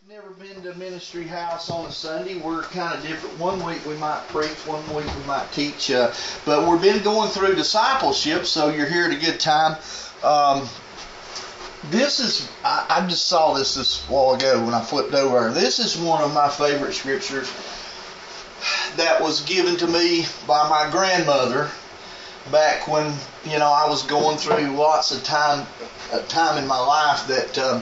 Never been to Ministry House on a Sunday. We're kind of different. One week we might preach, one week we might teach. But we've been going through discipleship, so you're here at a good time. I just saw this while ago when I flipped over. This is one of my favorite scriptures that was given to me by my grandmother back when, I was going through lots of time in my life that,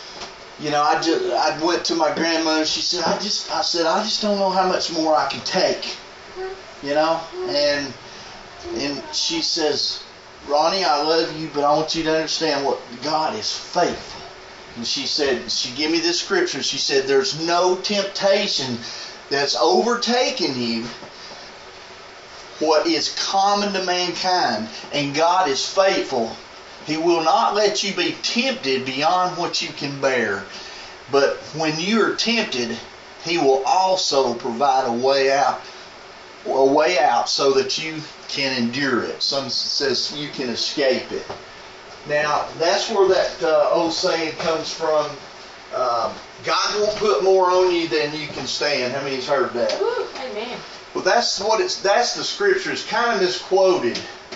I went to my grandmother. She said, I just don't know how much more I can take, and she says, Ronnie, I love you, but I want you to understand what God is faithful. And she gave me this scripture. She said, there's no temptation that's overtaken you what is common to mankind, and God is faithful. He will not let you be tempted beyond what you can bear. But when you are tempted, He will also provide a way out so that you can endure it. Some says you can escape it. Now, that's where that old saying comes from. God won't put more on you than you can stand. How many's heard that? Woo, amen. Well, that's the scripture. It's kind of misquoted.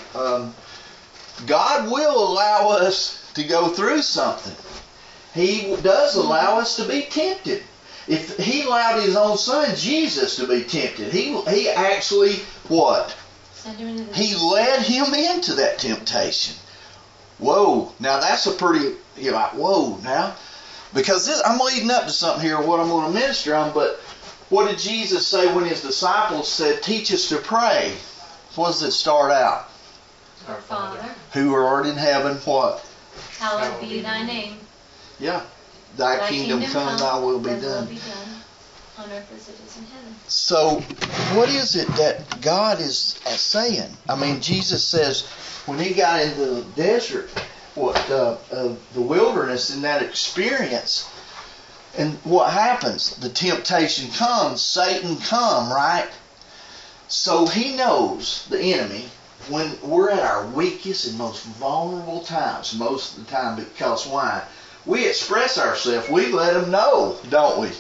God will allow us to go through something. He does allow us to be tempted. If He allowed His own Son, Jesus, to be tempted, He actually, what? He led Him into that temptation. Whoa. Now that's you're like, whoa now. Because I'm leading up to something here, what I'm going to minister on, but what did Jesus say when His disciples said, teach us to pray? What does it start out? Our Father, who art in heaven, what? Hallowed be thy name. Yeah. Thy kingdom come, thy will be done. On earth as it is in heaven. So, what is it that God is saying? I mean, Jesus says, when He got into the desert, the wilderness, in that experience, and what happens? The temptation comes, Satan come, right? So He knows, the enemy, when we're at our weakest and most vulnerable times, most of the time, because why? We express ourselves. We let them know, don't we?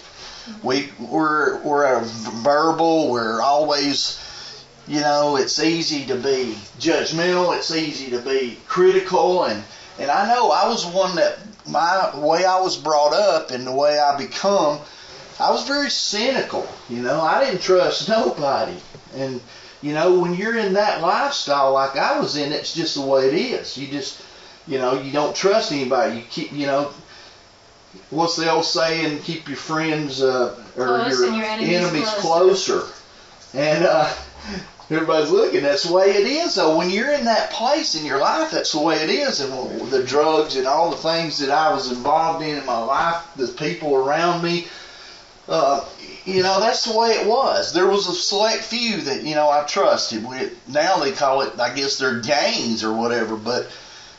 We're verbal. We're always, it's easy to be judgmental. It's easy to be critical. And I know I was one that the way I was brought up and the way I become, I was very cynical. I didn't trust nobody. And when you're in that lifestyle like I was in, it's just the way it is. You just, you don't trust anybody. You keep, what's the old saying? Keep your friends or your enemies closer. And everybody's looking. That's the way it is. So when you're in that place in your life, that's the way it is. And the drugs and all the things that I was involved in my life, the people around me, that's the way it was. There was a select few that, I trusted. Now they call it, I guess they're gangs or whatever. But,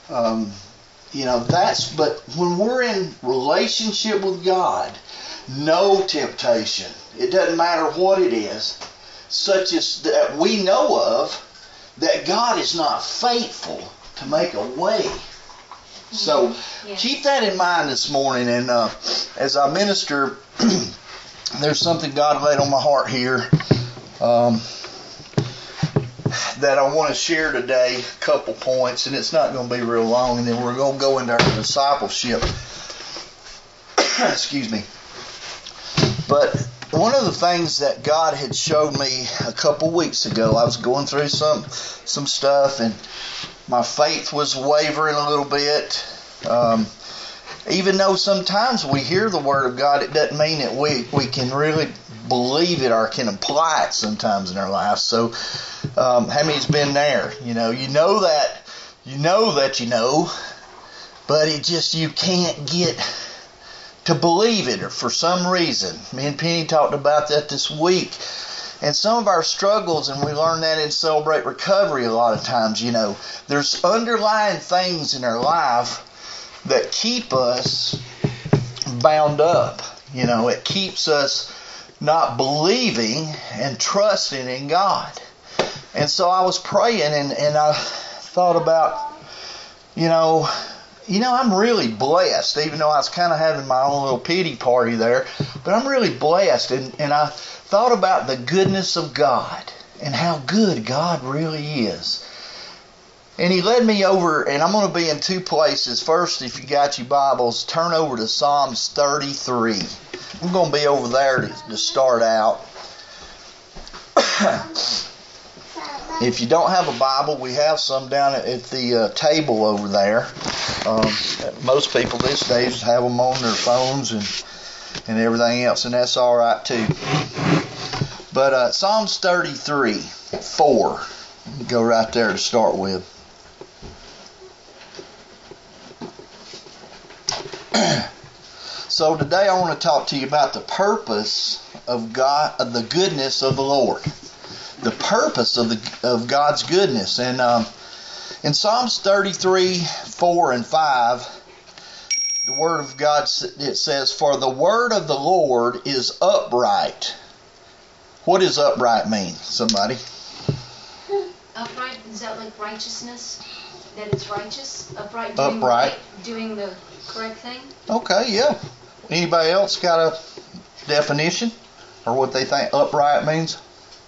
but when we're in relationship with God, no temptation, it doesn't matter what it is, such as that we know of, that God is not faithful to make a way. So keep that in mind this morning. And as I minister, there's something God laid on my heart here that I want to share today, a couple points, and it's not going to be real long, and then we're going to go into our discipleship. Excuse me. But one of the things that God had showed me a couple weeks ago, I was going through some stuff, and my faith was wavering a little bit. Even though sometimes we hear the Word of God, it doesn't mean that we can really believe it or can apply it sometimes in our lives. So, how many's been there? You know that, but it just, you can't get to believe it for some reason. Me and Penny talked about that this week. And some of our struggles, and we learn that in Celebrate Recovery a lot of times, there's underlying things in our life that keep us bound up. It keeps us not believing and trusting in God. And so I was praying and I thought about, I'm really blessed, even though I was kind of having my own little pity party there. But I'm really blessed, and I thought about the goodness of God and how good God really is. And He led me over, and I'm going to be in two places. First, if you got your Bibles, turn over to Psalms 33. I'm going to be over there to start out. If you don't have a Bible, we have some down at the table over there. Most people these days have them on their phones and everything else, and that's all right too. But Psalms 33, 4. Go right there to start with. So today I want to talk to you about the purpose of God, of the goodness of the Lord. The purpose of God's goodness. And in Psalms 33, 4 and 5, the Word of God, it says, "For the word of the Lord is upright." What does upright mean, somebody? Upright, is that like righteousness? That it's righteous? Upright, doing the correct thing? Okay, yeah. Anybody else got a definition? Or what they think upright means?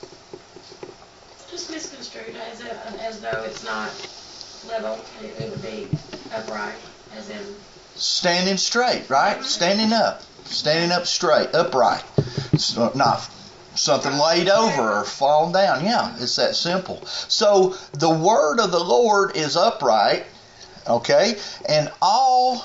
Just misconstrued as though it's not level. It would be upright, as in Standing straight, right? Standing up straight, upright. It's not something laid over or falling down. Yeah, it's that simple. So the word of the Lord is upright, okay? And all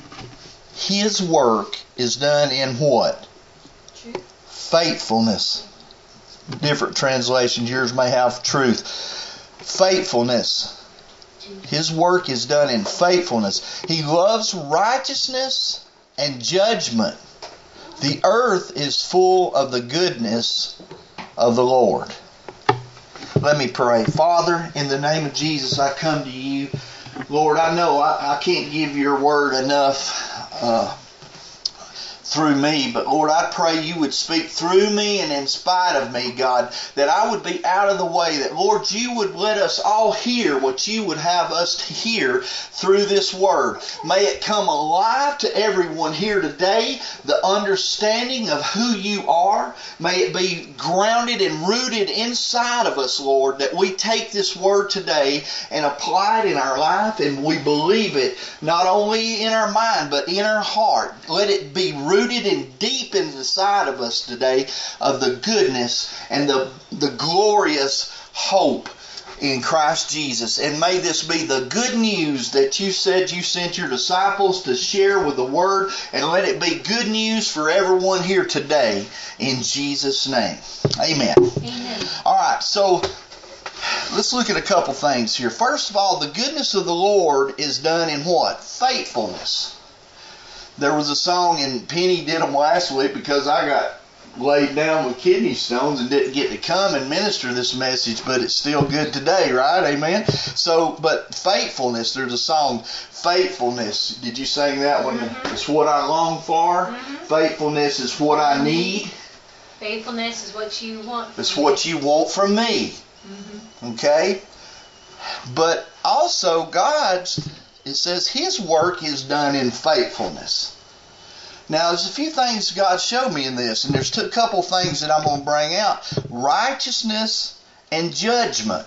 His work is done in what? Truth. Faithfulness. Different translations, yours may have truth. Faithfulness. His work is done in faithfulness. He loves righteousness and judgment. The earth is full of the goodness of the Lord. Let me pray. Father, in the name of Jesus, I come to you. Lord, I know I can't give your word enough through me, but Lord, I pray you would speak through me and in spite of me, God, that I would be out of the way, that Lord, you would let us all hear what you would have us to hear through this word. May it come alive to everyone here today, the understanding of who you are. May it be grounded and rooted inside of us, Lord, that we take this word today and apply it in our life, and we believe it not only in our mind but in our heart. Let it be rooted and deep inside of us today of the goodness and the glorious hope in Christ Jesus. And may this be the good news that you said you sent your disciples to share with the Word, and let it be good news for everyone here today in Jesus' name. Amen. Amen. All right, so let's look at a couple things here. First of all, the goodness of the Lord is done in what? Faithfulness. There was a song, and Penny did them last week because I got laid down with kidney stones and didn't get to come and minister this message, but it's still good today, right? Amen? So, but faithfulness, there's a song, Faithfulness. Did you sing that one? Mm-hmm. It's what I long for. Mm-hmm. Faithfulness is what I need. Faithfulness is what you want. It's what you want from me. Mm-hmm. Okay? But also, it says His work is done in faithfulness. Now, there's a few things God showed me in this, and there's a couple things that I'm going to bring out. Righteousness and judgment.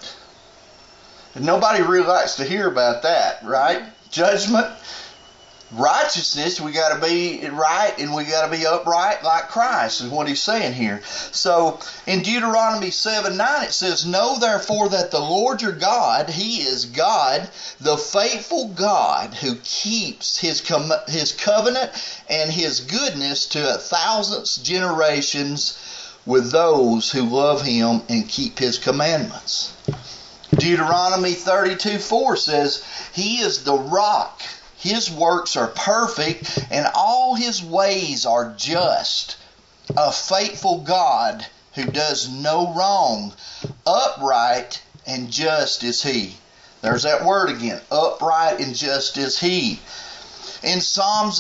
And nobody really likes to hear about that, right? Judgment. Righteousness, we got to be right and we got to be upright like Christ, is what he's saying here. So in Deuteronomy 7:9 it says, "Know therefore that the Lord your God, He is God, the faithful God, who keeps His covenant and His goodness to 1,000 generations with those who love Him and keep His commandments." Deuteronomy 32:4 says, "He is the rock. His works are perfect, and all His ways are just. A faithful God who does no wrong. Upright and just is He." There's that word again. Upright and just is He. In Psalms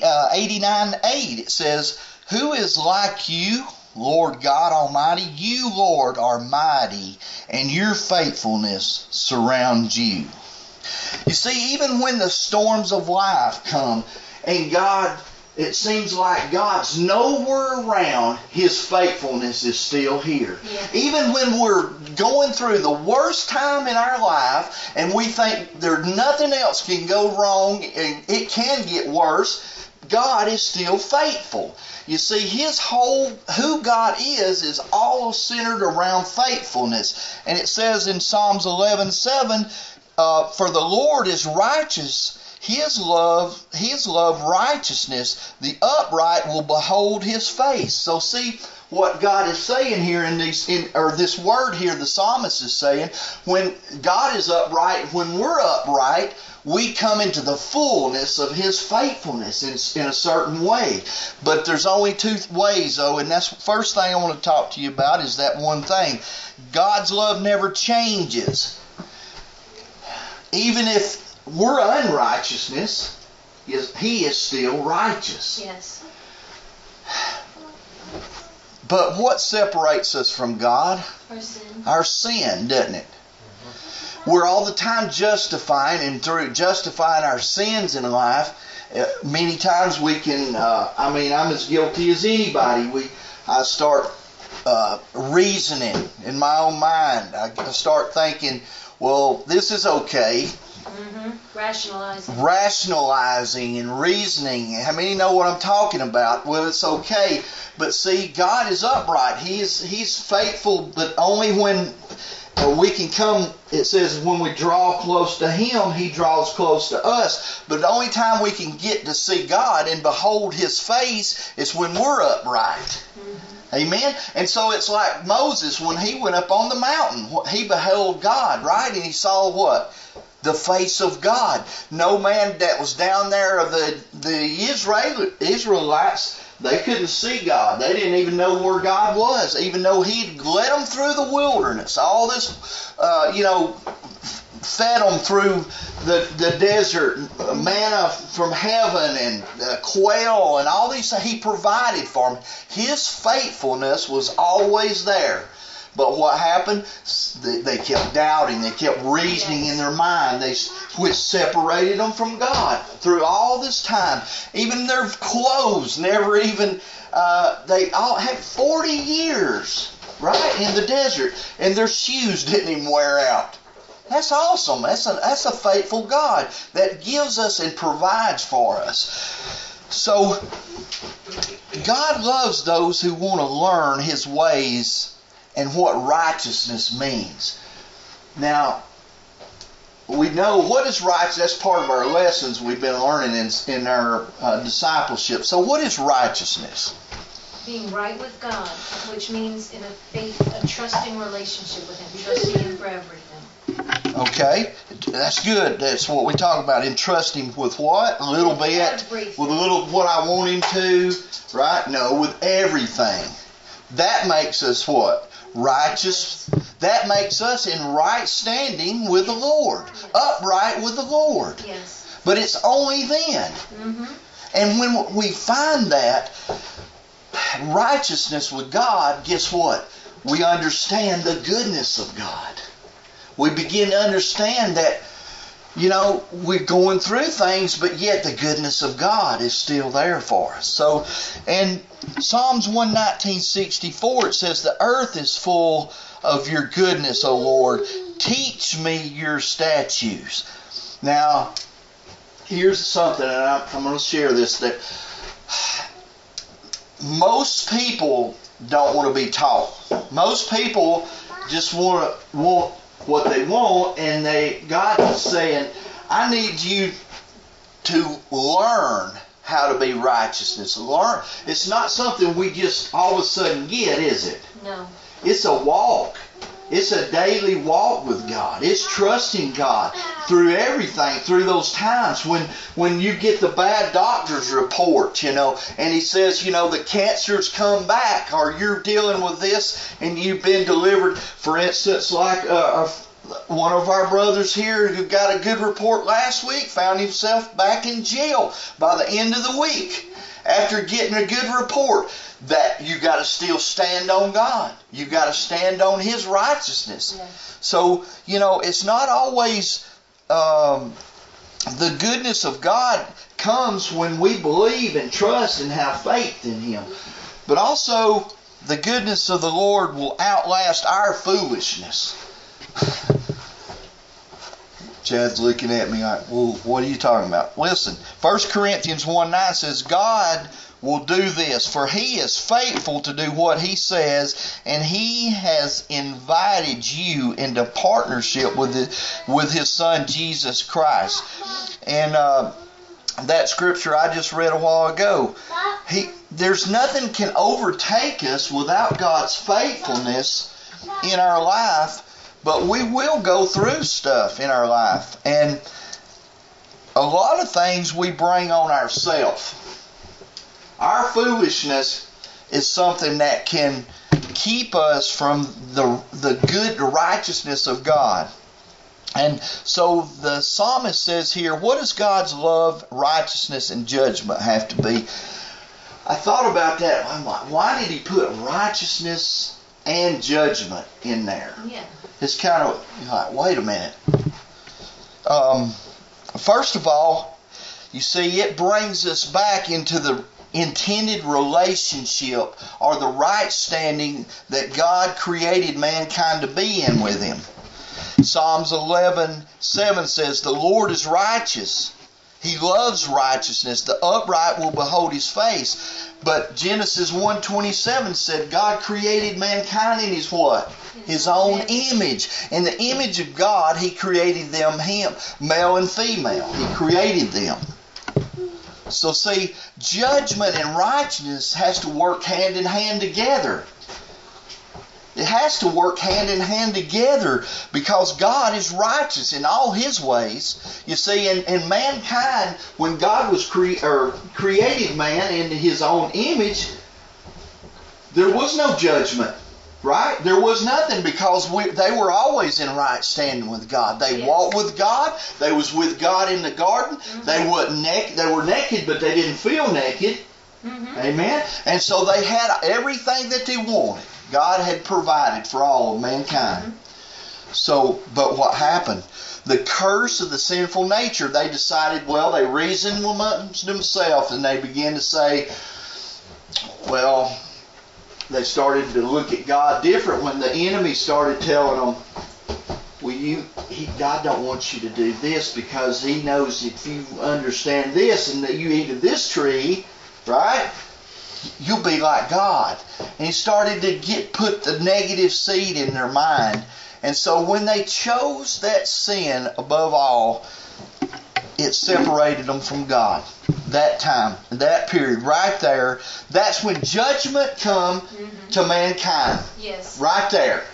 89:8 it says, "Who is like you, Lord God Almighty? You, Lord, are mighty, and your faithfulness surrounds you." You see, even when the storms of life come and God, it seems like God's nowhere around, His faithfulness is still here. Yeah. Even when we're going through the worst time in our life and we think there's nothing else can go wrong and it can get worse, God is still faithful. You see, who God is all centered around faithfulness. And it says in Psalms 11:7, for the Lord is righteous. His love righteousness. The upright will behold His face. So see what God is saying here this word here the psalmist is saying, when God is upright, when we're upright, we come into the fullness of His faithfulness in a certain way. But there's only two ways, though, and that's the first thing I want to talk to you about is that one thing. God's love never changes. Even if we're unrighteousness, He is still righteous. Yes. But what separates us from God? Our sin. Our sin, doesn't it? We're all the time justifying, and through justifying our sins in life, many times we can, I'm as guilty as anybody. I start reasoning in my own mind. I start thinking, well, this is okay. Rationalizing and reasoning. How many know what I'm talking about? Well, it's okay. But see, God is upright. He's faithful, but only when we can come, it says when we draw close to Him, He draws close to us. But the only time we can get to see God and behold His face is when we're upright. Amen? And so it's like Moses when he went up on the mountain. He beheld God, right? And he saw what? The face of God. No man that was down there of the Israelites, they couldn't see God. They didn't even know where God was, even though He'd led them through the wilderness. All this, fed them through the desert, manna from heaven and quail and all these things. He provided for them. His faithfulness was always there. But what happened? They kept doubting. They kept reasoning in their mind, which separated them from God through all this time. Even their clothes never even, they all had 40 years, right, in the desert, and their shoes didn't even wear out. That's awesome. That's a faithful God that gives us and provides for us. So, God loves those who want to learn His ways and what righteousness means. Now, we know what is righteous. That's part of our lessons we've been learning in our discipleship. So what is righteousness? Being right with God, which means in a trusting relationship with Him, trusting Him for everything. Okay, that's good. That's what we talk about. Entrust Him with what? A little bit? Everything. With a little what I want Him to? Right? No, with everything. That makes us what? Righteous. That makes us in right standing with the Lord. Yes. Upright with the Lord. Yes. But it's only then. And when we find that righteousness with God, guess what? We understand the goodness of God. We begin to understand that, we're going through things, but yet the goodness of God is still there for us. So, in Psalms 119:64, it says, "The earth is full of your goodness, O Lord. Teach me your statutes." Now, here's something, and I'm going to share this, that most people don't want to be taught. Most people just want what they want, and God is saying, I need you to learn how to be righteousness. Learn. It's not something we just all of a sudden get, is it? No. It's a walk. It's a daily walk with God. It's trusting God through everything, through those times when you get the bad doctor's report, and he says, the cancer's come back, or you're dealing with this and you've been delivered. For instance, like one of our brothers here who got a good report last week found himself back in jail by the end of the week after getting a good report. That you got to still stand on God. You got to stand on His righteousness. Yeah. So, it's not always the goodness of God comes when we believe and trust and have faith in Him. But also, the goodness of the Lord will outlast our foolishness. Chad's looking at me like, well, what are you talking about? Listen, 1 Corinthians 1:9 says, God will do this, for He is faithful to do what He says, and He has invited you into partnership with His Son, Jesus Christ. And that scripture I just read a while ago, there's nothing can overtake us without God's faithfulness in our life, but we will go through stuff in our life. And a lot of things we bring on ourselves. Our foolishness is something that can keep us from the good righteousness of God. And so the psalmist says here, what does God's love, righteousness, and judgment have to be? I thought about that. I'm like, why did He put righteousness and judgment in there? Yeah. It's kind of like, wait a minute. First of all, you see, it brings us back into the intended relationship or the right standing that God created mankind to be in with Him. Psalms 11:7 says, the Lord is righteous. He loves righteousness. The upright will behold His face. But Genesis 1:27 said God created mankind in His what? His own image. In the image of God, He created them, Him, male and female. He created them. So see, judgment and righteousness has to work hand in hand together. It has to work hand in hand together because God is righteous in all His ways. You see, in mankind, when God was created man in His own image, there was no judgment, right? There was nothing because they were always in right standing with God. They walked with God. They was with God in the garden. Mm-hmm. They were naked, but they didn't feel naked. Mm-hmm. Amen? And so they had everything that they wanted. God had provided for all of mankind. Mm-hmm. So, but what happened? The curse of the sinful nature, they decided, well, they reasoned amongst themselves and they began to say, well, they started to look at God different when the enemy started telling them, well, God don't want you to do this because He knows if you understand this and that you eat of this tree, right, you'll be like God. And He started to put the negative seed in their mind. And so when they chose that sin above all, it separated them from God. That time, that period, right there, that's when judgment come to mankind. Yes. Right there.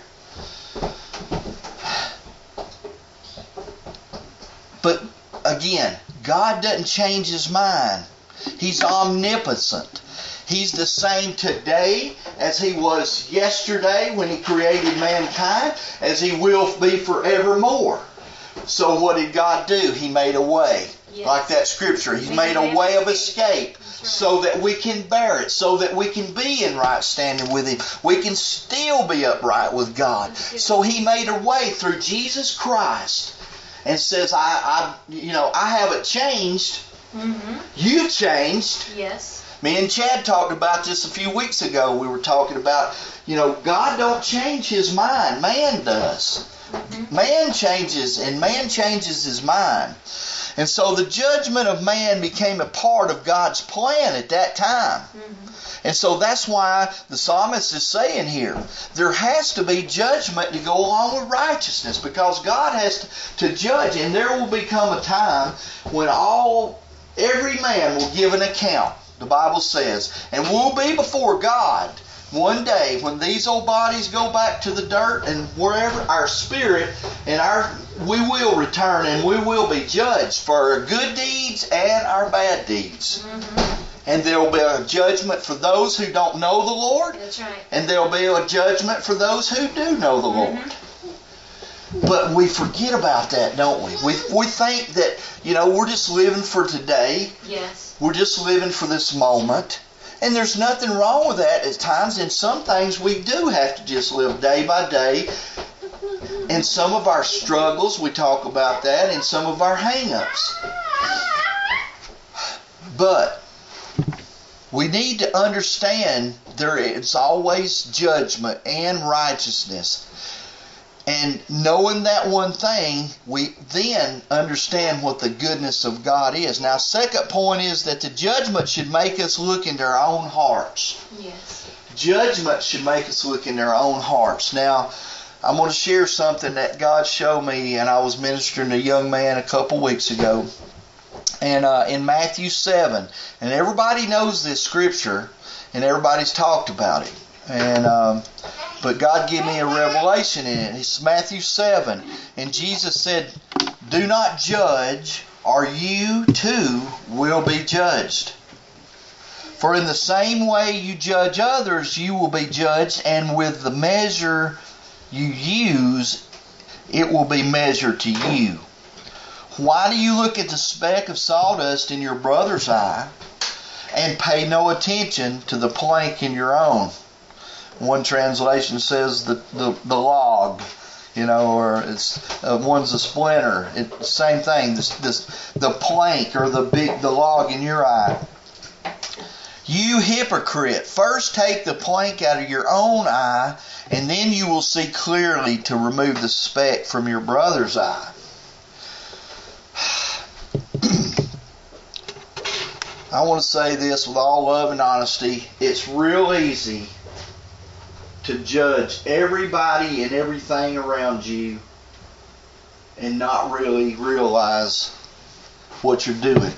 But again, God doesn't change His mind. He's omnipotent. He's the same today as He was yesterday when He created mankind, as He will be forevermore. So what did God do? He made a way. Yes. Like that scripture. He made a way of escape so that we can bear it, so that we can be in right standing with Him. We can still be upright with God. So He made a way through Jesus Christ and says, I haven't changed. Mm-hmm. You've changed. Yes. Me and Chad talked about this a few weeks ago. We were talking about, God don't change His mind. Man does. Mm-hmm. Man changes, and man changes his mind. And so the judgment of man became a part of God's plan at that time. Mm-hmm. And so that's why the psalmist is saying here, there has to be judgment to go along with righteousness, because God has to judge, and there will become a time when every man will give an account, the Bible says, and we'll be before God one day when these old bodies go back to the dirt and wherever, our spirit and we will return and we will be judged for our good deeds and our bad deeds. Mm-hmm. And there will be a judgment for those who don't know the Lord. That's right. And there will be a judgment for those who do know the Lord. Mm-hmm. But we forget about that, don't we? We think that, we're just living for today. Yes. We're just living for this moment. And there's nothing wrong with that at times. In some things we do have to just live day by day. And some of our struggles, we talk about that, and some of our hang-ups. But we need to understand there is always judgment and righteousness. And knowing that one thing, we then understand what the goodness of God is. Now, second point is that the judgment should make us look into our own hearts. Yes. Judgment should make us look into our own hearts. Now, I'm going to share something that God showed me, and I was ministering to a young man a couple weeks ago. And in Matthew 7, and everybody knows this scripture, and everybody's talked about it. And but God gave me a revelation in it. It's Matthew 7, and Jesus said, "Do not judge, or you too will be judged. For in the same way you judge others, you will be judged, and with the measure you use, it will be measured to you. Why do you look at the speck of sawdust in your brother's eye and pay no attention to the plank in your own?" One translation says the log, or it's one's a splinter. It's the same thing. The plank or the log in your eye. You hypocrite! First take the plank out of your own eye, and then you will see clearly to remove the speck from your brother's eye. I want to say this with all love and honesty. It's real easy to judge everybody and everything around you and not really realize what you're doing.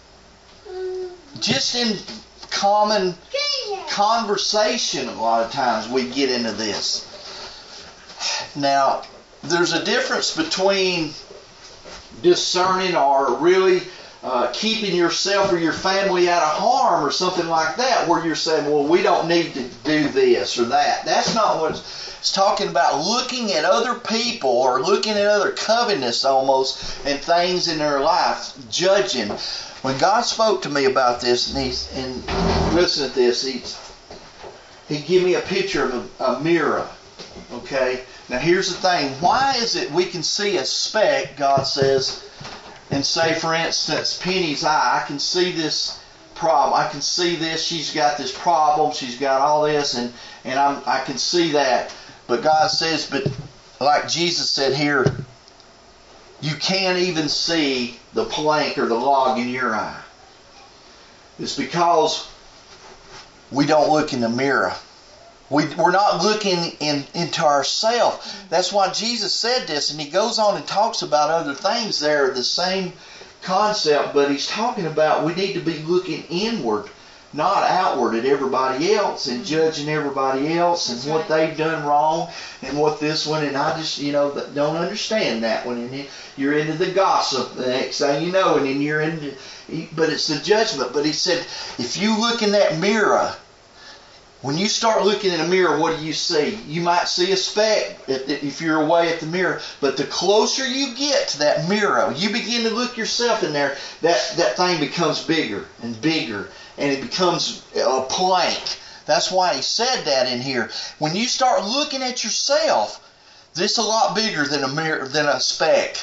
Just in common conversation, a lot of times we get into this. Now, there's a difference between discerning or really keeping yourself or your family out of harm or something like that, where you're saying, well, we don't need to do this or that. That's not what it's talking about. Looking at other people or looking at other covetousness almost and things in their life, judging. When God spoke to me about this, and listen to this, He gave me a picture of a mirror. Okay? Now here's the thing. Why is it we can see a speck, God says, and say, for instance, Penny's eye, I can see this problem. I can see this. She's got this problem. She's got all this, and I can see that. But God says, but like Jesus said here, you can't even see the plank or the log in your eye. It's because we don't look in the mirror. We're not looking into ourselves. That's why Jesus said this, and He goes on and talks about other things there, the same concept, but He's talking about we need to be looking inward, not outward at everybody else and judging everybody else and what they've done wrong and what this one, and I just, don't understand that one. And you're into the gossip the next thing you know, and then you're into, but it's the judgment. But He said, if you look in that mirror, when you start looking in a mirror, what do you see? You might see a speck if you're away at the mirror, but the closer you get to that mirror, you begin to look yourself in there, that thing becomes bigger and bigger, and it becomes a plank. That's why He said that in here. When you start looking at yourself, this is a lot bigger than a mirror, than a speck.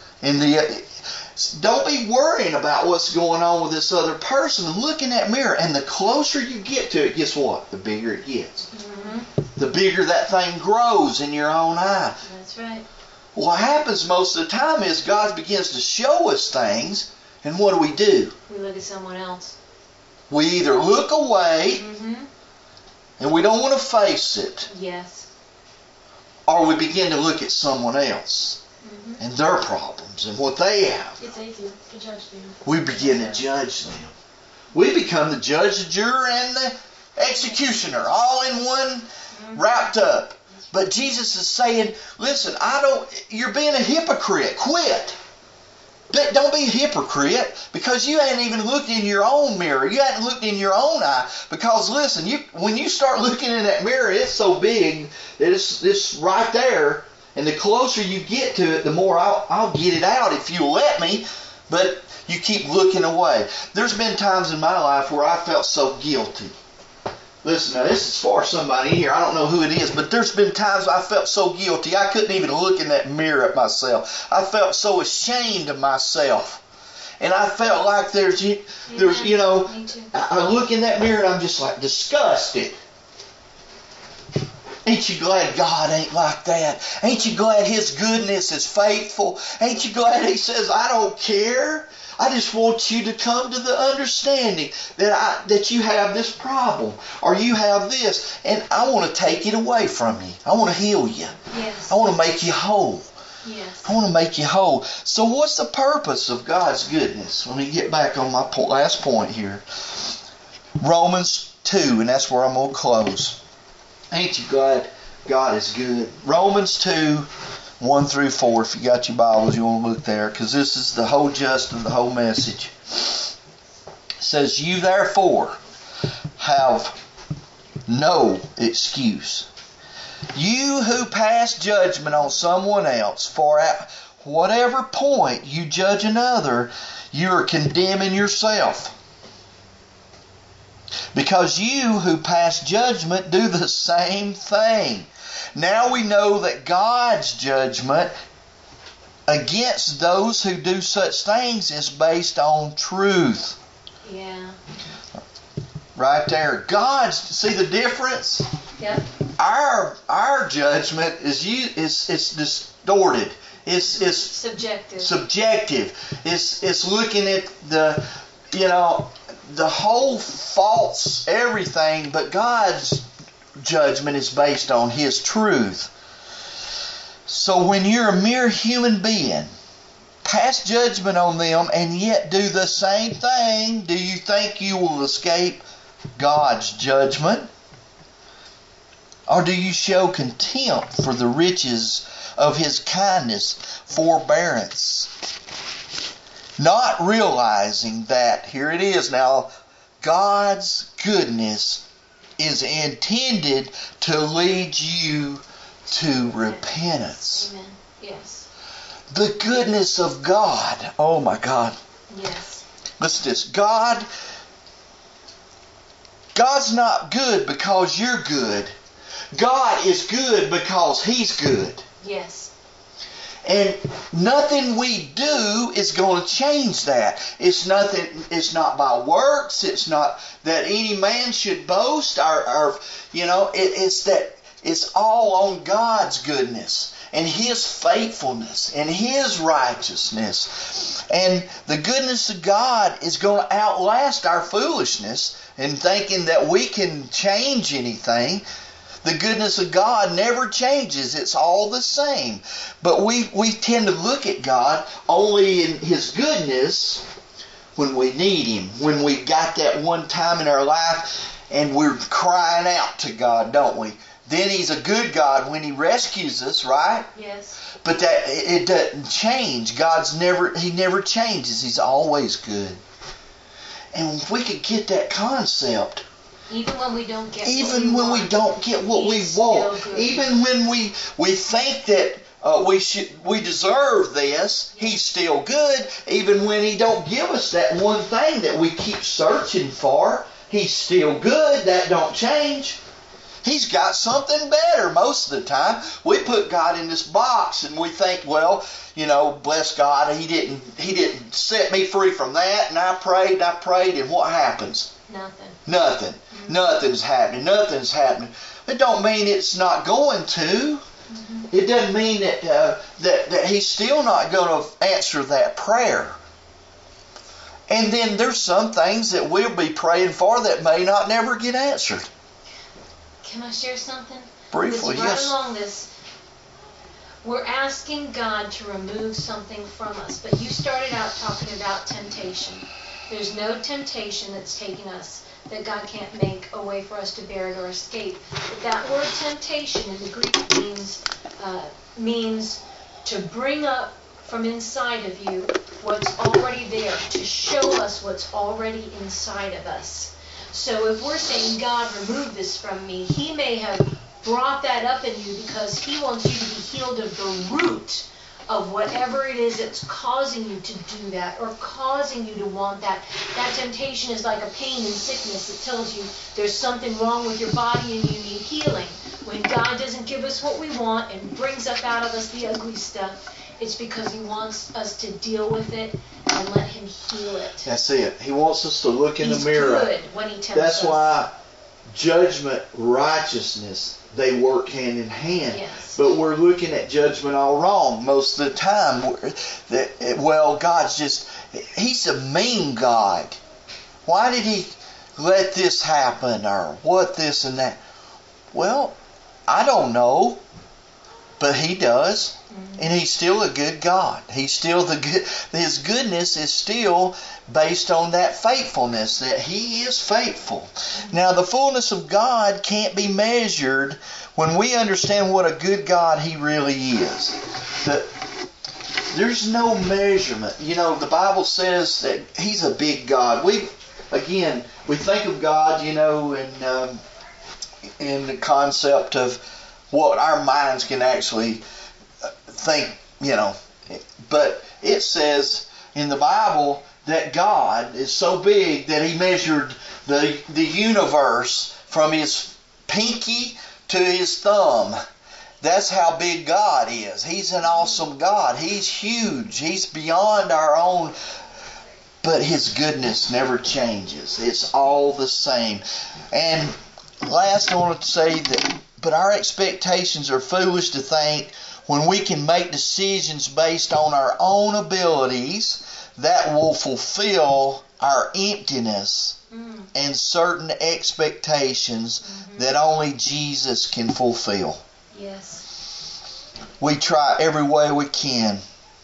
Don't be worrying about what's going on with this other person. Look in that mirror, and the closer you get to it, guess what? The bigger it gets. Mm-hmm. The bigger that thing grows in your own eye. That's right. What happens most of the time is God begins to show us things, and what do? We look at someone else. We either look away, mm-hmm. and we don't want to face it. Yes. Or we begin to look at someone else. Mm-hmm. And their problems and what they have. It's easy to judge them. We begin to judge them. We become the judge, the juror, and the executioner, all in one, wrapped up. But Jesus is saying, listen, you're being a hypocrite. Quit. Don't be a hypocrite, because you ain't even looked in your own mirror. You haven't looked in your own eye. Because listen, when you start looking in that mirror, it's so big that it's right there. And the closer you get to it, the more I'll get it out if you'll let me. But you keep looking away. There's been times in my life where I felt so guilty. Listen, now this is for somebody here. I don't know who it is, but there's been times I felt so guilty. I couldn't even look in that mirror at myself. I felt so ashamed of myself. And I felt like there's I look in that mirror and I'm just like disgusted. Ain't you glad God ain't like that? Ain't you glad His goodness is faithful? Ain't you glad He says, I don't care? I just want you to come to the understanding that you have this problem or you have this, and I want to take it away from you. I want to heal you. Yes. I want to make you whole. Yes. I want to make you whole. So what's the purpose of God's goodness? Let me get back on my last point here. Romans 2, and that's where I'm going to close. Ain't you glad God is good? Romans 2, 1 through 4. If you got your Bibles, you want to look there, because this is the whole gist of the whole message. It says, you therefore have no excuse. You who pass judgment on someone else, for at whatever point you judge another, you are condemning yourself. Because you who pass judgment do the same thing. Now we know that God's judgment against those who do such things is based on truth. Yeah. Right there. See the difference? Yep. Our judgment is distorted. It's subjective. It's looking at the whole false everything, but God's judgment is based on His truth. So when you're a mere human being, pass judgment on them and yet do the same thing, do you think you will escape God's judgment? Or do you show contempt for the riches of His kindness, forbearance, not realizing that, here it is now, God's goodness is intended to lead you to repentance. Amen. Yes. The goodness of God. Oh my God. Yes. Listen to this. God's not good because you're good. God is good because He's good. Yes. And nothing we do is going to change that. It's not by works. It's not that any man should boast. It's that it's all on God's goodness and His faithfulness and His righteousness. And the goodness of God is going to outlast our foolishness in thinking that we can change anything. The goodness of God never changes. It's all the same. But we tend to look at God only in His goodness when we need Him. When we got that one time in our life and we're crying out to God, don't we? Then He's a good God when He rescues us, right? Yes. But that it doesn't change. He never changes. He's always good. And if we could get that concept, even when we don't get what we want, even when we think that we deserve this, He's still good. Even when He don't give us that one thing that we keep searching for, He's still good. That don't change. He's got something better most of the time. We put God in this box and we think, well, bless God, He didn't set me free from that, and I prayed, and what happens? Nothing. Mm-hmm. Nothing's happening. It don't mean it's not going to. Mm-hmm. It doesn't mean that He's still not going to answer that prayer. And then there's some things that we'll be praying for that may not never get answered. Can I share something? Briefly, yes. Right along this, we're asking God to remove something from us. But you started out talking about temptation. There's no temptation that's taking us that God can't make a way for us to bear it or escape. But that word temptation in the Greek means to bring up from inside of you what's already there, to show us what's already inside of us. So if we're saying, God, remove this from me, He may have brought that up in you because He wants you to be healed of the root of whatever it is that's causing you to do that or causing you to want that. That temptation is like a pain and sickness. It tells you there's something wrong with your body and you need healing. When God doesn't give us what we want and brings up out of us the ugly stuff, it's because He wants us to deal with it and let Him heal it. That's it. He wants us to look in He's the mirror. good when He tempts That's us. why judgment, righteousness, they work hand in hand. Yes. But we're looking at judgment all wrong most of the time. Well, God's just, He's a mean God. Why did He let this happen? Or what this and that? Well, I don't know. But He does. And He's still a good God. He's still His goodness is still based on that faithfulness, that He is faithful. Now, the fullness of God can't be measured when we understand what a good God He really is. There's no measurement. You know, the Bible says that He's a big God. We think of God, you know, in the concept of what our minds can actually think, you know. But it says in the Bible that God is so big that He measured the universe from His pinky to His thumb. That's how big God is. He's an awesome God. He's huge. He's beyond our own. But His goodness never changes. It's all the same. And last, I want to say that, but our expectations are foolish to think when we can make decisions based on our own abilities that will fulfill our emptiness and certain expectations that only Jesus can fulfill. Yes. We try every way we can.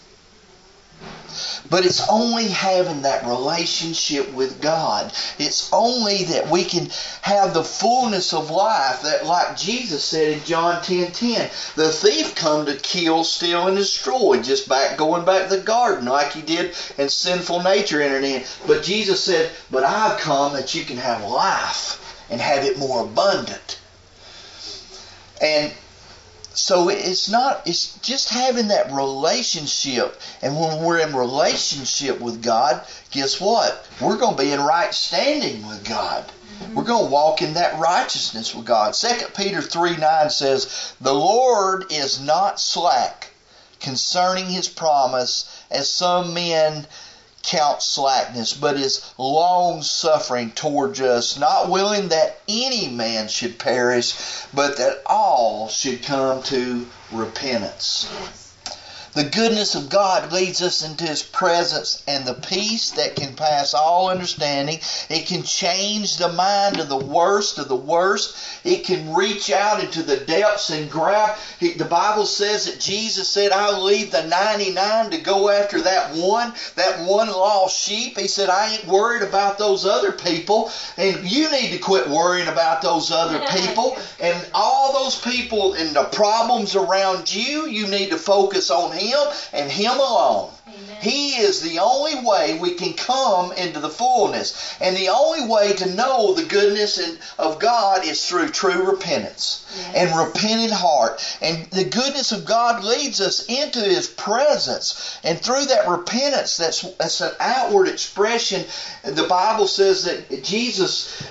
But it's only having that relationship with God. It's only that we can have the fullness of life. That, like Jesus said in John 10:10, the thief come to kill, steal, and destroy. Just going back to the garden like he did, and sinful nature entered in. But Jesus said, but I've come that you can have life and have it more abundant. And so it's just having that relationship. And when we're in relationship with God, guess what? We're going to be in right standing with God. Mm-hmm. We're going to walk in that righteousness with God. 2 Peter 3:9 says, the Lord is not slack concerning His promise, as some men count slackness, but is long-suffering towards us, not willing that any man should perish, but that all should come to repentance. Yes. The goodness of God leads us into His presence and the peace that can pass all understanding. It can change the mind of the worst of the worst. It can reach out into the depths and grab. The Bible says that Jesus said, I'll leave the 99 to go after that one lost sheep. He said, I ain't worried about those other people. And you need to quit worrying about those other people. And all those people and the problems around you, you need to focus on Him and Him alone. Amen. He is the only way we can come into the fullness. And the only way to know the goodness of God is through true repentance. Yes. And repentant heart. And the goodness of God leads us into His presence. And through that repentance, that's an outward expression. The Bible says that Jesus...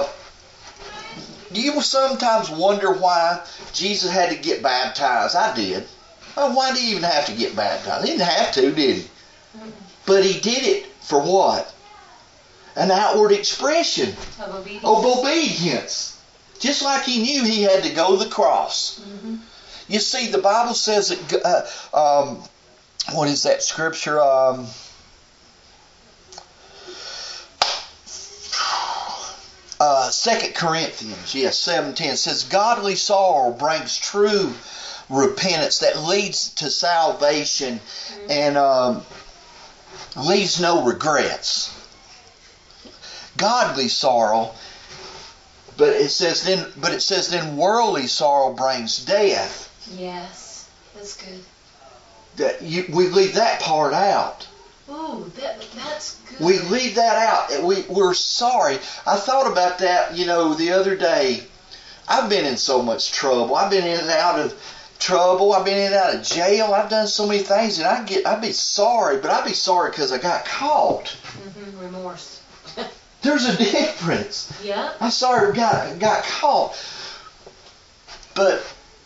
do you sometimes wonder why Jesus had to get baptized? I did. Well, why did He even have to get baptized? He didn't have to, did He? Mm-hmm. But He did it for what? An outward expression Of obedience. Just like He knew He had to go to the cross. Mm-hmm. You see, the Bible says that, what is that scripture? 2 Corinthians, 7:10 says, godly sorrow brings true repentance that leads to salvation and leaves no regrets. Godly sorrow, but it says then worldly sorrow brings death. Yes, that's good. We leave that part out. Ooh, that's good. We leave that out. We're sorry. I thought about that, the other day. I've been in so much trouble. I've been in and out of trouble. I've been in and out of jail. I've done so many things, and I'd be sorry, but I'd be sorry because I got caught. Remorse. There's a difference. Yeah. I'm sorry I got caught. But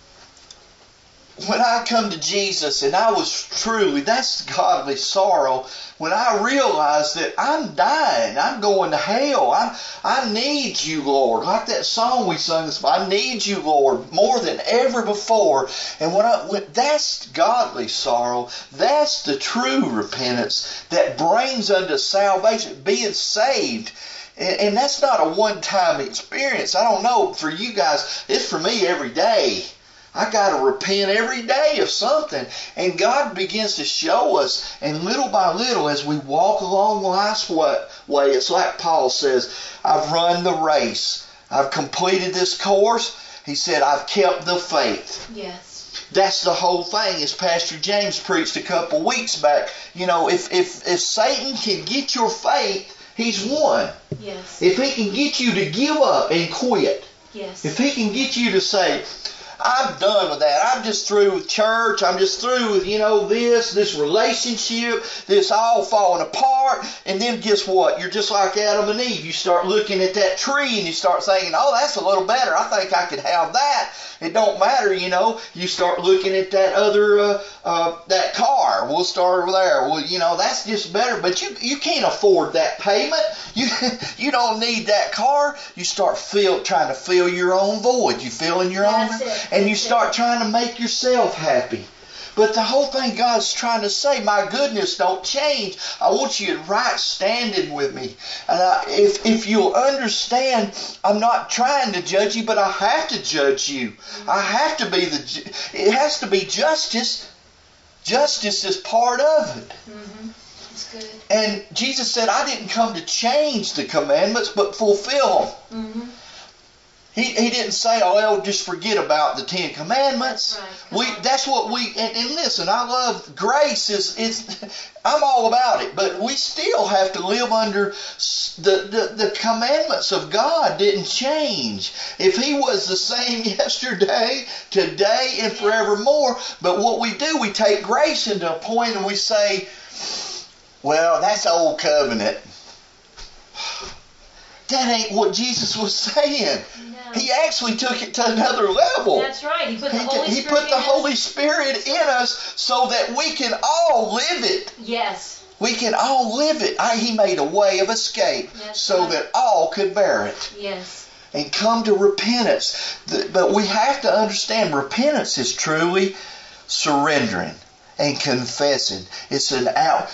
when I come to Jesus, and I was truly, that's godly sorrow, when I realized that I'm dying, I'm going to hell, I need you, Lord. Like that song we sung, I need you, Lord, more than ever before. And when that's godly sorrow, that's the true repentance that brings unto salvation, being saved. And that's not a one-time experience. I don't know, for you guys, it's for me every day. I got to repent every day of something. And God begins to show us, and little by little, as we walk along life's way, it's like Paul says, I've run the race. I've completed this course. He said, I've kept the faith. Yes. That's the whole thing, as Pastor James preached a couple weeks back. You know, if Satan can get your faith, he's won. Yes. If he can get you to give up and quit. Yes. If he can get you to say, I'm done with that. I'm just through with church. I'm just through with, this relationship, this all falling apart. And then guess what? You're just like Adam and Eve. You start looking at that tree and you start thinking, oh, that's a little better. I think I could have that. It don't matter, You start looking at that other, that car. We'll start over there. Well, that's just better. But you can't afford that payment. You don't need that car. You start trying to fill your own void. You filling your own. And you start trying to make yourself happy. But the whole thing God's trying to say, my goodness, don't change. I want you in right standing with me. And if you'll understand, I'm not trying to judge you, but I have to judge you. I have to be it has to be justice. Justice is part of it. Mm-hmm. That's good. And Jesus said, I didn't come to change the commandments, but fulfill them. Mm-hmm. He didn't say, oh, well, just forget about the 10 Commandments. That's right. And listen, I love grace. I'm all about it. But we still have to live under the commandments of God didn't change. If He was the same yesterday, today, and forevermore. But what we do, we take grace into a point and we say, well, that's old covenant. That ain't what Jesus was saying. No. He actually took it to another level. That's right. He put the Holy Spirit in us so that we can all live it. Yes. We can all live it. He made a way of escape that all could bear it. Yes. And come to repentance. But we have to understand repentance is truly surrendering and confessing. It's an out.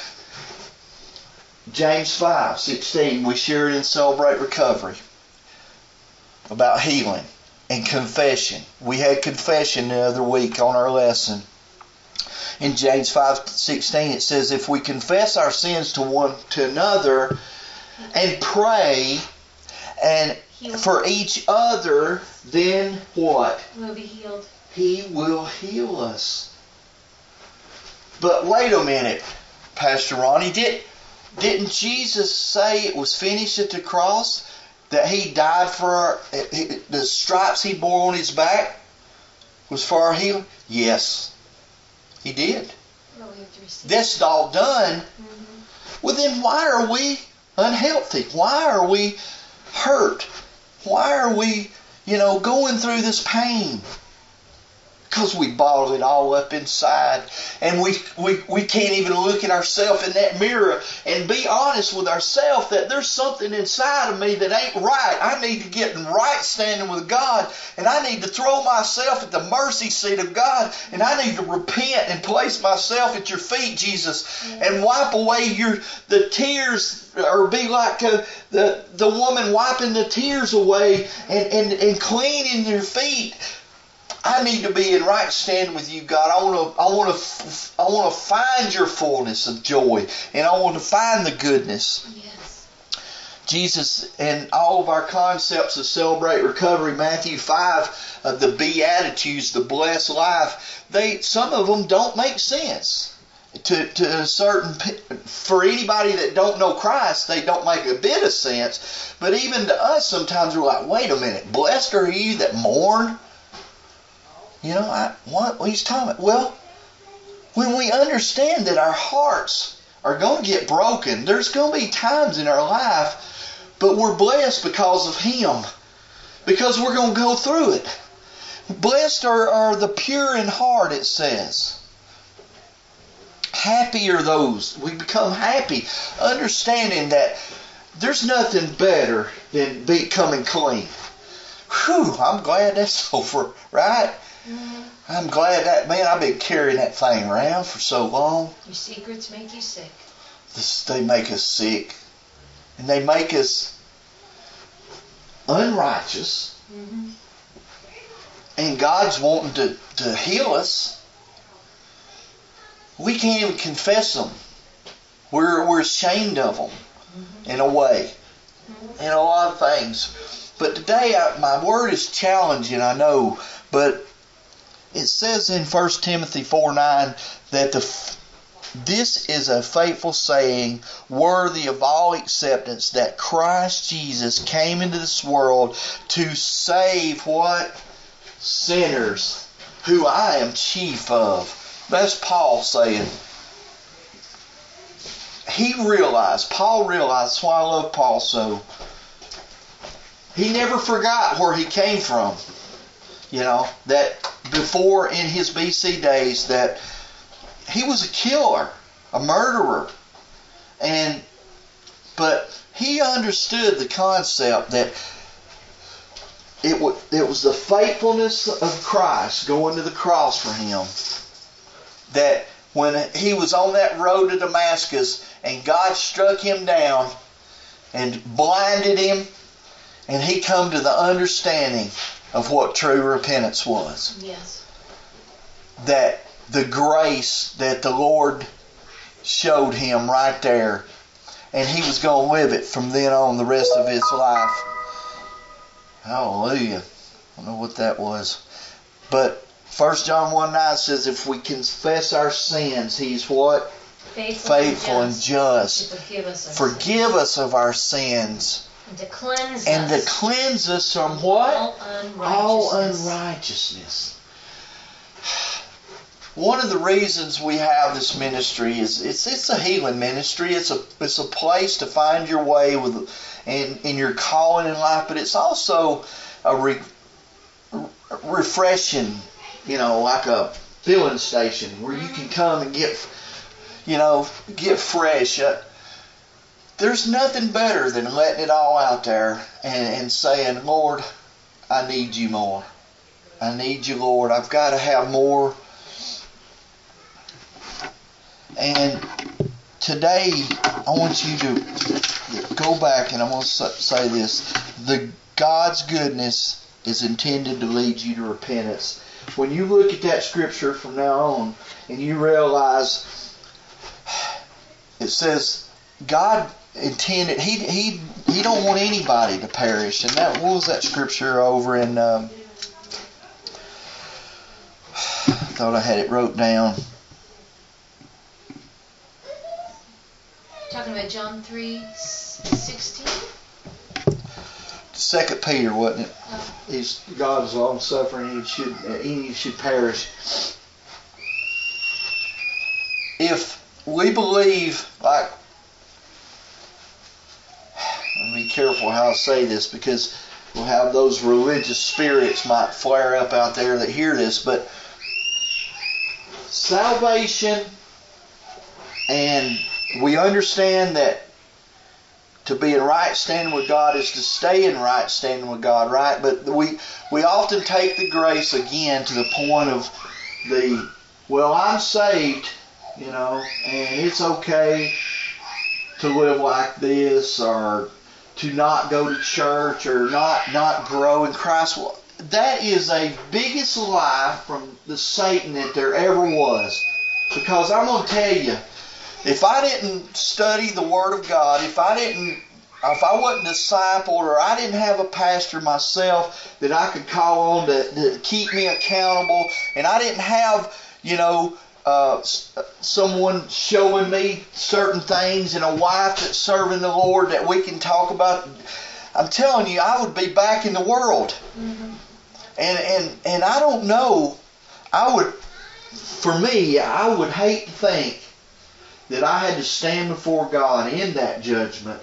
James 5:16, we share it in Celebrate Recovery about healing and confession. We had confession the other week on our lesson. In James 5:16 it says, if we confess our sins to one to another and pray and for each other, then what? We'll be healed. He will heal us. But wait a minute, Pastor Ronnie, Didn't Jesus say it was finished at the cross? That He died for the stripes He bore on His back was for our healing? Yes, He did. No, we have to receive. That's all done. Mm-hmm. Well, then why are we unhealthy? Why are we hurt? Why are we, going through this pain? Because we bottle it all up inside. And we can't even look at ourselves in that mirror and be honest with ourselves that there's something inside of me that ain't right. I need to get in right standing with God. And I need to throw myself at the mercy seat of God. And I need to repent and place myself at your feet, Jesus. And wipe away the tears, or be like the woman wiping the tears away and cleaning your feet. I need to be in right standing with you, God. I want to find your fullness of joy, and I want to find the goodness. Yes. Jesus, and all of our concepts of Celebrate Recovery, Matthew 5, the Beatitudes, the blessed life, some of them don't make sense. For anybody that don't know Christ, they don't make a bit of sense. But even to us, sometimes we're like, wait a minute, blessed are you that mourn. What he's talking about? Well, when we understand that our hearts are going to get broken, there's going to be times in our life, but we're blessed because of Him. Because we're going to go through it. Blessed are the pure in heart, it says. Happy are those. We become happy, understanding that there's nothing better than becoming clean. Whew, I'm glad that's over, right? Mm-hmm. I'm glad I've been carrying that thing around for so long. Your secrets make you sick. They make us sick. And they make us unrighteous. Mm-hmm. And God's wanting to heal us. We can't even confess them. We're ashamed of them, in a way. In a lot of things. But today, my word is challenging, I know. But it says in 1 Timothy 4:9 that this is a faithful saying, worthy of all acceptance, that Christ Jesus came into this world to save what? Sinners, who I am chief of. That's Paul saying. Paul realized, that's why I love Paul so. He never forgot where he came from. That before in his BC days that he was a killer, a murderer. But he understood the concept that it was the faithfulness of Christ going to the cross for him. That when he was on that road to Damascus and God struck him down and blinded him, and he come to the understanding of what true repentance was. Yes. That the grace that the Lord showed him right there, and he was going to live it from then on the rest of his life. Hallelujah. I don't know what that was. But 1 John 1:9 says if we confess our sins, He's what? Faithful and just. To forgive us of our sins. And to cleanse To cleanse us from what? All unrighteousness. One of the reasons we have this ministry is it's a healing ministry. It's a place to find your way in your calling in life, but it's also a refreshing, like a filling station where you can come and get fresh. There's nothing better than letting it all out there and saying, Lord, I need you more. I need you, Lord. I've got to have more. And today, I want you to go back, and I'm going to say this. God's goodness is intended to lead you to repentance. When you look at that scripture from now on, and you realize, it says, God intended, He don't want anybody to perish. And what was that scripture over in, I thought I had it wrote down. Talking about John 3:16? 2 Peter, wasn't it? Oh. God is long suffering, any should perish. If we believe, like, I'll be careful how I say this because we'll have those religious spirits might flare up out there that hear this, but salvation, and we understand that to be in right standing with God is to stay in right standing with God, right? But we often take the grace again to the point of I'm saved, and it's okay to live like this, or to not go to church, or not grow in Christ. Well, that is a biggest lie from the Satan that there ever was. Because I'm going to tell you, if I didn't study the Word of God, if I wasn't discipled, or I didn't have a pastor myself that I could call on to keep me accountable, and I didn't have, someone showing me certain things, and a wife that's serving the Lord that we can talk about, I'm telling you, I would be back in the world. Mm-hmm. And I don't know for me, I would hate to think that I had to stand before God in that judgment.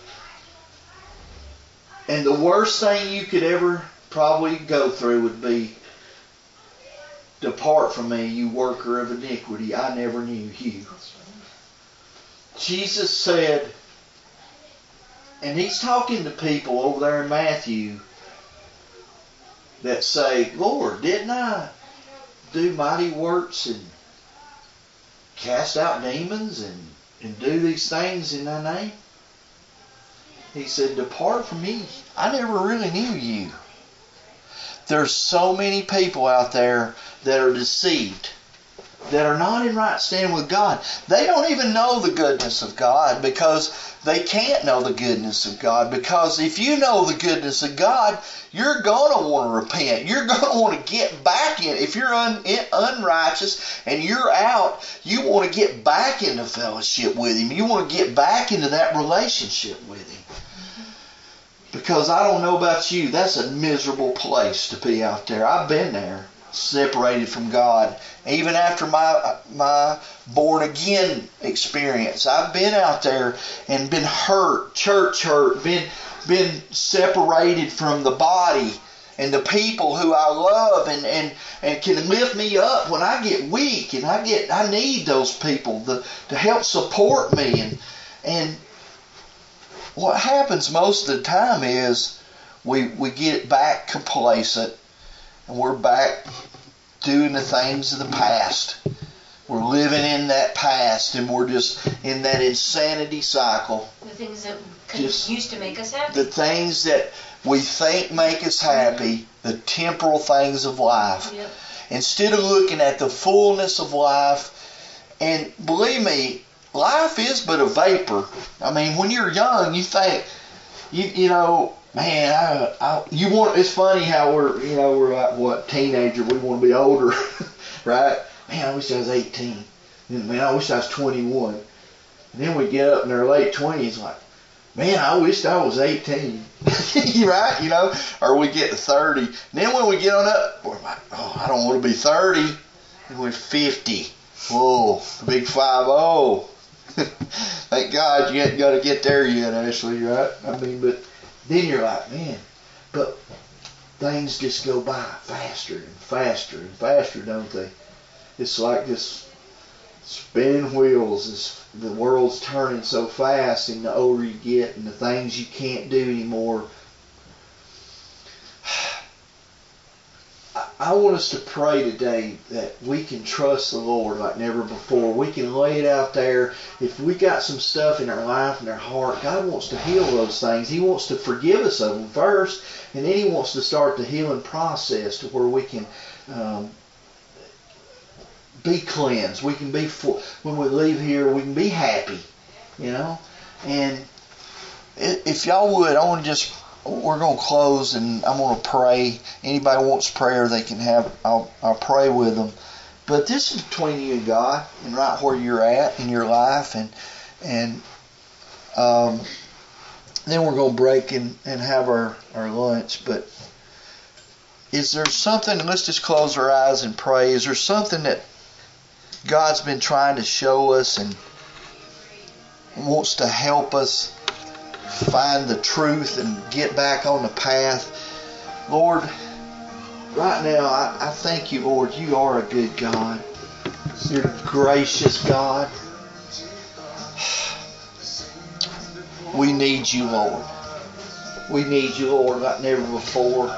And the worst thing you could ever probably go through would be, "Depart from me, you worker of iniquity. I never knew you." Jesus said, and He's talking to people over there in Matthew that say, "Lord, didn't I do mighty works and cast out demons and do these things in thy name?" He said, "Depart from me. I never really knew you." There's so many people out there that are deceived, that are not in right standing with God. They don't even know the goodness of God, because they can't know the goodness of God. Because if you know the goodness of God, you're going to want to repent. You're going to want to get back in. If you're unrighteous and you're out, you want to get back into fellowship with Him. You want to get back into that relationship with Him. Because I don't know about you, that's a miserable place to be out there. I've been there, separated from God. Even after my born again experience, I've been out there and been hurt, church hurt, been separated from the body and the people who I love and can lift me up when I get weak, and I need those people to help support me. And what happens most of the time is we get back complacent, and we're back doing the things of the past. We're living in that past, and we're just in that insanity cycle. The things that used to make us happy. The things that we think make us happy, the temporal things of life. Yep. Instead of looking at the fullness of life, and believe me, life is but a vapor. I mean, when you're young, you think, you know, man, you want. It's funny how we're like, what, teenager, we want to be older, right? Man, I wish I was 18. Man, I wish I was 21. And then we get up in our late 20s, like, man, I wish I was 18. Right? You know? Or we get to 30. And then when we get on up, we're like, oh, I don't want to be 30. And we're 50. Whoa, the big 5-0. Thank God you ain't got to get there yet, Ashley, right? I mean, but then you're like, man, but things just go by faster and faster and faster, don't they? It's like this spinning wheels. The world's turning so fast, and the older you get and the things you can't do anymore. I want us to pray today that we can trust the Lord like never before. We can lay it out there. If we got some stuff in our life and our heart, God wants to heal those things. He wants to forgive us of them first, and then He wants to start the healing process to where we can be cleansed. We can be when we leave here, we can be happy, you know. And if y'all would, we're going to close, and I'm going to pray. Anybody wants prayer, they can have. I'll pray with them. But this is between you and God, and right where you're at in your life, and then we're going to break and have our lunch. But is there something? Let's just close our eyes and pray. Is there something that God's been trying to show us and wants to help us find the truth and get back on the path? Lord, right now I thank you, Lord. You are a good God. You're a gracious God. We need you, Lord. We need you, Lord, like never before.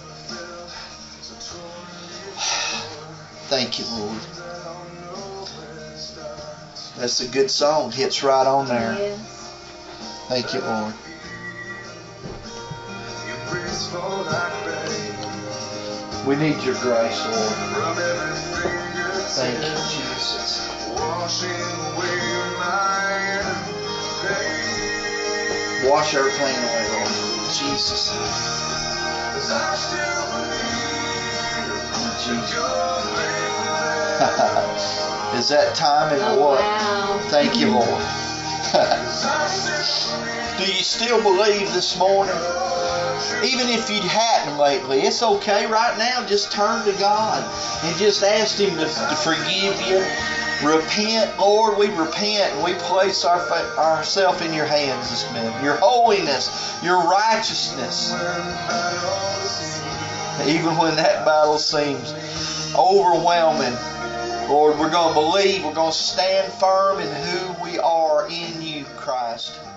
Thank you, Lord. That's a good song. Hits right on there. Yes. Thank you, Lord. We need your grace, Lord. Thank you, Jesus. Wash everything away, Lord. Jesus. Is that time in what? Wow. Thank you, Lord. Do you still believe this morning? Even if you hadn't lately, it's okay right now. Just turn to God and just ask Him to forgive you. Repent, Lord. We repent and we place ourselves in your hands this minute. Your holiness, your righteousness. Even when that battle seems overwhelming, Lord, we're going to believe. We're going to stand firm in who we are in you, Christ.